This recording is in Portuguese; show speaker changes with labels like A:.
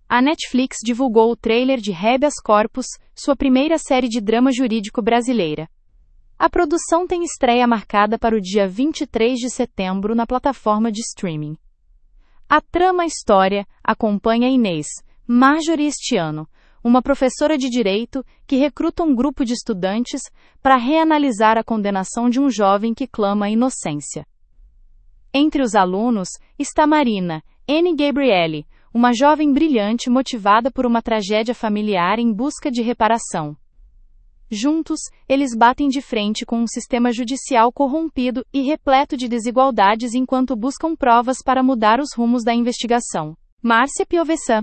A: A Netflix divulgou o trailer de Habeas Corpus, sua primeira série de drama jurídico brasileira. A produção tem estreia marcada para o dia 23 de setembro na plataforma de streaming. A trama história acompanha Inês, Marjorie este ano, uma professora de direito que recruta um grupo de estudantes para reanalisar a condenação de um jovem que clama a inocência. Entre os alunos está Marina N. Gabriele, uma jovem brilhante motivada por uma tragédia familiar em busca de reparação. Juntos, eles batem de frente com um sistema judicial corrompido e repleto de desigualdades enquanto buscam provas para mudar os rumos da investigação. Márcia Piovesan.